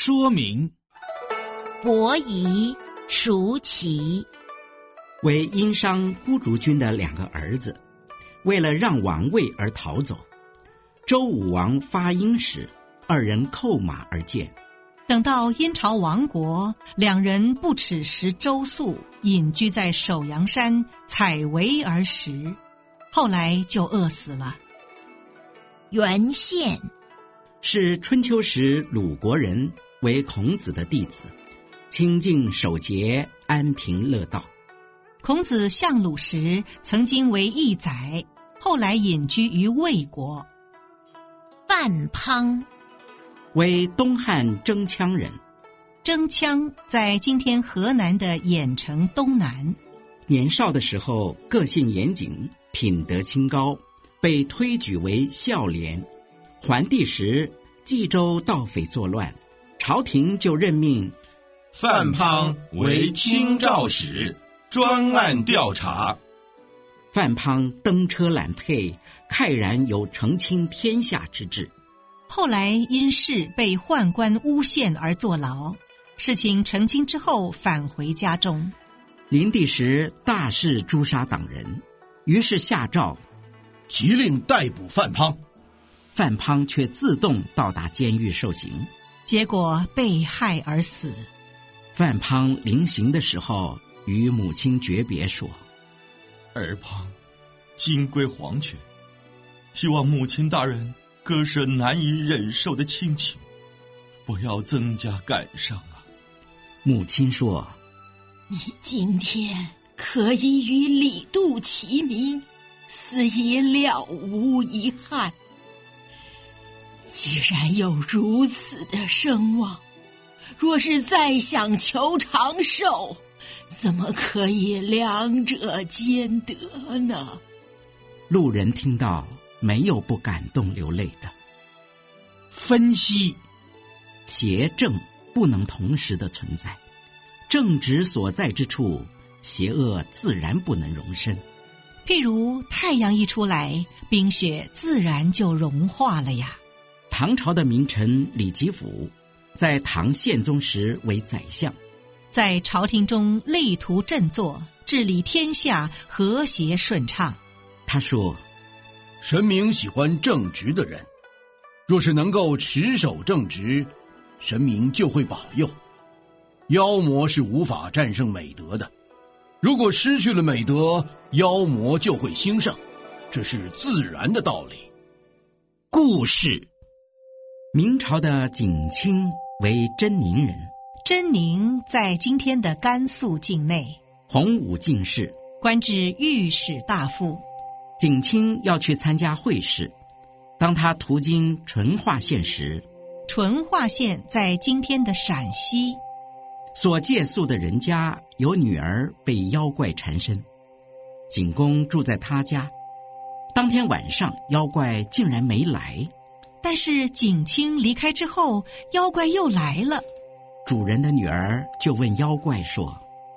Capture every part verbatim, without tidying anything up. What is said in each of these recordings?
说明。 伯夷、叔齐为殷商孤竹君的两个儿子，为了让王位而逃走。周武王发殷时，二人扣马而见。 等到殷朝亡国，两人不耻食周粟，隐居在首阳山，采苇而食，后来就饿死了。 袁宪是春秋时鲁国人，为孔子的弟子，清静守节，安贫乐道。 孔子相鲁时曾经为义宰，后来隐居于魏国。 范滂为东汉征羌人， 征羌在今天河南的兖城东南。 年少的时候个性严谨，品德清高，被推举为孝廉。桓帝时冀州盗匪作乱，朝廷就任命范滂为清照使，专案调查。 范滂登车揽佩，慨然有承清天下之志。 后来因事被宦官诬陷而坐牢，事情澄清之后返回家中。 灵帝时大肆诛杀党人，于是下诏即令逮捕范滂。 范滂却自动到达监狱受刑， 结果被害而死。 范滂临刑的时候与母亲诀别说： 儿滂今归黄泉，希望母亲大人割舍难以忍受的亲情，不要增加感伤啊。 母亲说： 你今天可以与李杜齐名，死已了无遗憾。既然有如此的声望，若是再想求长寿，怎么可以两者兼得呢？ 路人听到没有不感动流泪的。 分析： 邪正不能同时的存在，正直所在之处，邪恶自然不能容身。 譬如太阳一出来，冰雪自然就融化了呀。 唐朝的名臣李吉甫，在唐宪宗时为宰相， 在朝廷中力图振作，治理天下和谐顺畅。 他说： 神明喜欢正直的人，若是能够持守正直，神明就会保佑。妖魔是无法战胜美德的，如果失去了美德，妖魔就会兴盛，这是自然的道理。 故事： 明朝的景清为真宁人， 真宁在今天的甘肃境内， 洪武进士， 官至御史大夫。 景清要去参加会试，当他途经淳化县时， 淳化县在今天的陕西， 所借宿的人家有女儿被妖怪缠身，景公住在他家。当天晚上妖怪竟然没来， 但是景清离开之后，妖怪又来了。 主人的女儿就问妖怪说：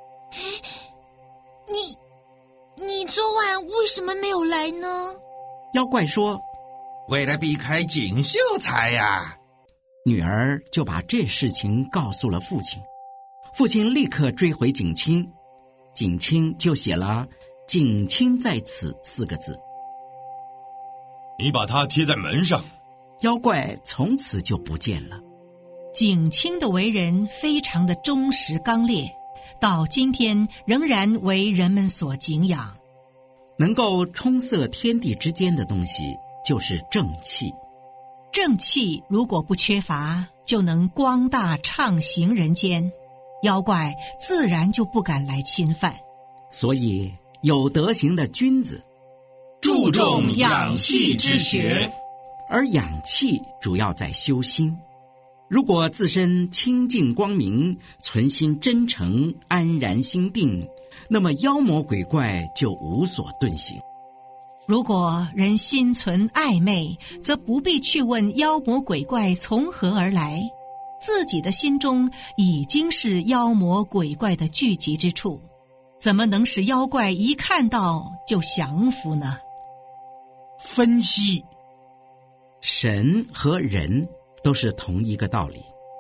你你昨晚为什么没有来呢？ 妖怪说： 为了避开景秀才呀。 女儿就把这事情告诉了父亲，父亲立刻追回景清，景清就写了景清在此四个字。 你把它贴在门上。 妖怪从此就不见了。 景清的为人非常的忠实刚烈，到今天仍然为人们所敬仰。 能够充塞天地之间的东西就是正气， 正气如果不缺乏，就能光大畅行人间，妖怪自然就不敢来侵犯。 所以有德行的君子注重养气之学， 而养气主要在修心。如果自身清净光明，存心真诚，安然心定，那么妖魔鬼怪就无所遁形。 如果人心存暧昧，则不必去问妖魔鬼怪从何而来，自己的心中已经是妖魔鬼怪的聚集之处，怎么能使妖怪一看到就降服呢？ 分析： 神和人都是同一个道理，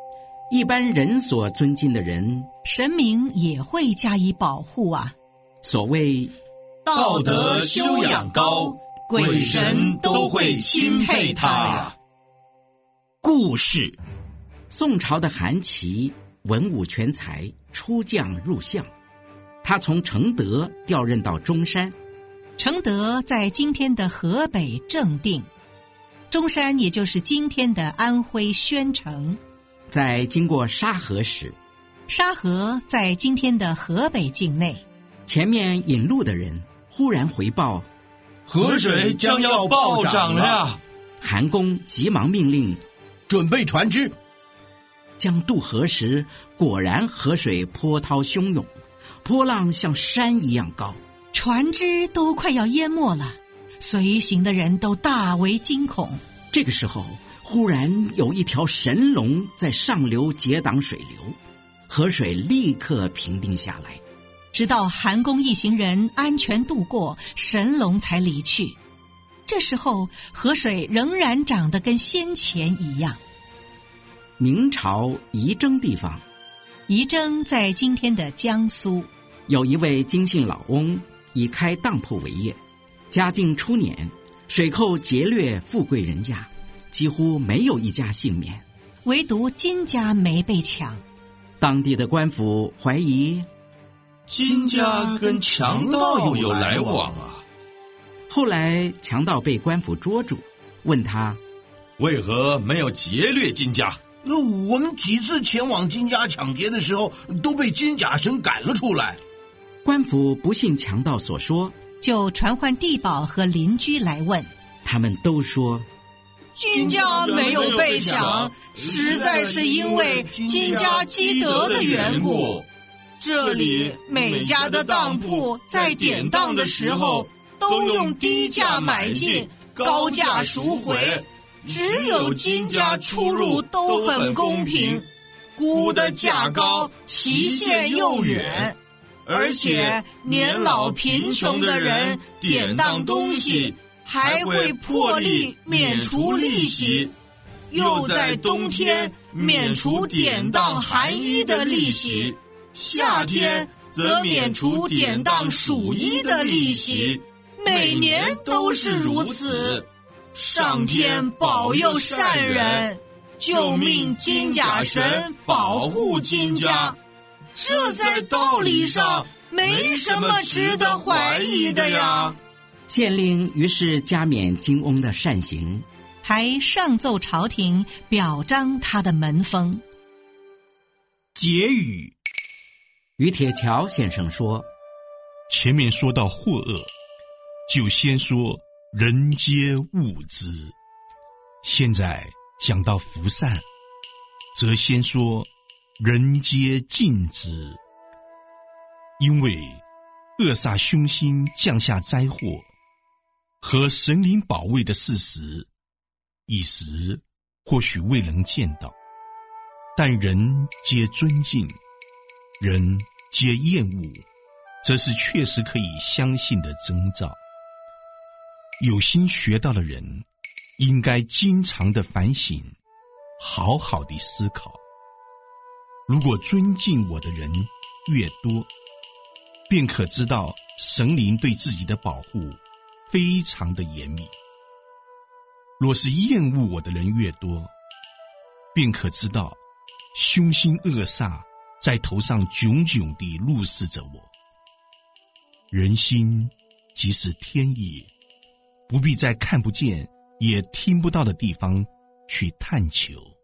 一般人所尊敬的人， 神明也会加以保护啊。 所谓道德修养高，鬼神都会钦佩他呀。 故事： 宋朝的韩琦文武全才，出将入相。他从承德调任到中山， 承德在今天的河北正定，中山也就是今天的安徽宣城。 在经过沙河时， 沙河在今天的河北境内。 前面引路的人忽然回报， 河水将要暴涨了。 韩公急忙命令准备船只。 将渡河时，果然河水波涛汹涌，波浪像山一样高， 船只都快要淹没了，随行的人都大为惊恐。 这个时候，忽然有一条神龙在上流截挡水流，河水立刻平定下来。 直到韩公一行人安全渡过，神龙才离去。这时候河水仍然涨得跟先前一样。 明朝仪征地方， 仪征在今天的江苏， 有一位金姓老翁，以开当铺为业，嘉靖初年，水寇劫掠富贵人家，几乎没有一家幸免， 唯独金家没被抢。 当地的官府怀疑金家跟强盗有来往啊。 后来强盗被官府捉住，问他为何没有劫掠金家？ 我们几次前往金家抢劫的时候，都被金甲神赶了出来。 官府不信强盗所说， 就传唤地保和邻居来问， 他们都说金家没有被抢，实在是因为金家积德的缘故。这里每家的当铺在典当的时候，都用低价买进，高价赎回，只有金家出入都很公平，估的价高，期限又远，而且年老贫穷的人典当东西还会破例免除利息，又在冬天免除典当寒衣的利息，夏天则免除典当暑衣的利息，每年都是如此。上天保佑善人，救命金甲神保护金家，这在道理上没什么值得怀疑的呀。 县令于是加冕金翁的善行， 还上奏朝廷表彰他的门风。 结语： 于铁桥先生说， 前面说到祸恶，就先说人皆恶之，现在讲到福善，则先说人皆敬之。因为恶煞凶星降下灾祸和神灵保卫的事实，一时或许未能见到，但人皆尊敬，人皆厌恶，这是确实可以相信的征兆。有心学道的人应该经常的反省，好好的思考。如果尊敬我的人越多，便可知道神灵对自己的保护非常的严密。若是厌恶我的人越多，便可知道凶星恶煞在头上炯炯地怒视着我。人心即是天意，不必在看不见也听不到的地方去探求。